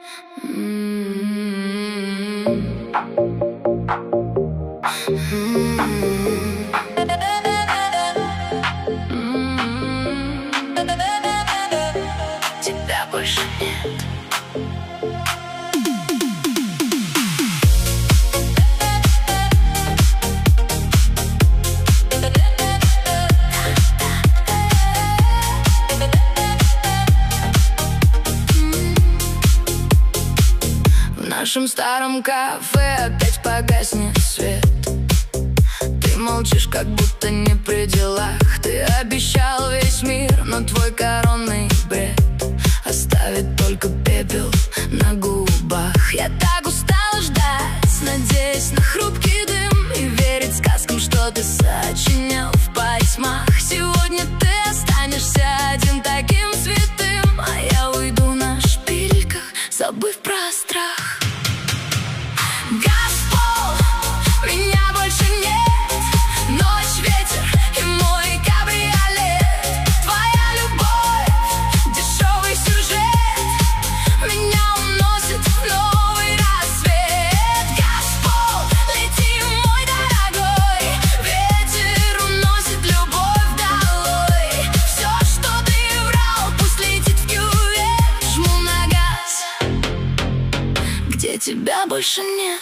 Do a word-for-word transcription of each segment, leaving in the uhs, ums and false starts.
Тебя больше нет. В нашем старом кафе опять погаснет свет. Ты молчишь, как будто не при делах. Ты обещал весь мир, но твой коронный бред оставит только пепел на губах. Я так устала ждать, надеясь на хрупкий дым и верить сказкам, что ты сочинял в письмах. Сегодня ты останешься один таким святым, а я уйду на шпильках, забыв про страх. Газпол, меня больше нет. Ночь, ветер и мой кабриолет. Твоя любовь, дешевый сюжет, меня уносит в новый рассвет. Газпол, лети, мой дорогой, ветер уносит любовь долой. Все, что ты врал, пусть летит в кювет. Жму на газ, где тебя больше нет.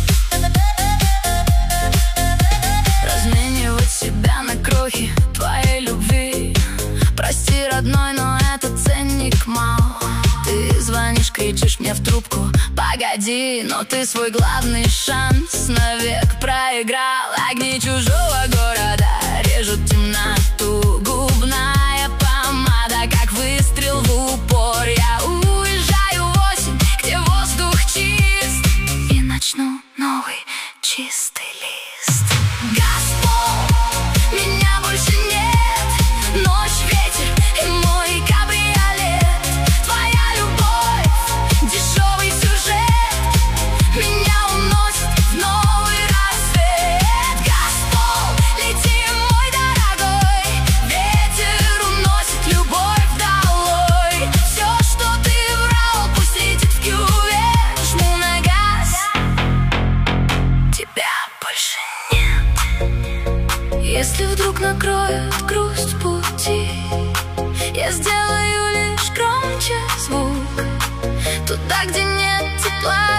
Разменивать себя на крохи твоей любви. Прости, родной, но этот ценник мал. Ты звонишь, кричишь мне в трубку: погоди, но ты свой главный шанс навек проиграл. Огни чужого города режут темноту. Губная помада, как выстрел в упор. Я уезжаю в осень, где воздух чист, и начну новый чистый лист. Газпол, меня больше нет. Ночь, ветер и мой кабриолет. Твоя любовь, дешевый сюжет, меня уносит в новый рассвет. Газпол, лети, мой дорогой, ветер уносит любовь долой. Все, что ты врал, пусть летит в кювет. Жму на газ, тебя больше нет. Если вдруг накроет грусть пути, я сделаю лишь громче звук. Туда, где нет тепла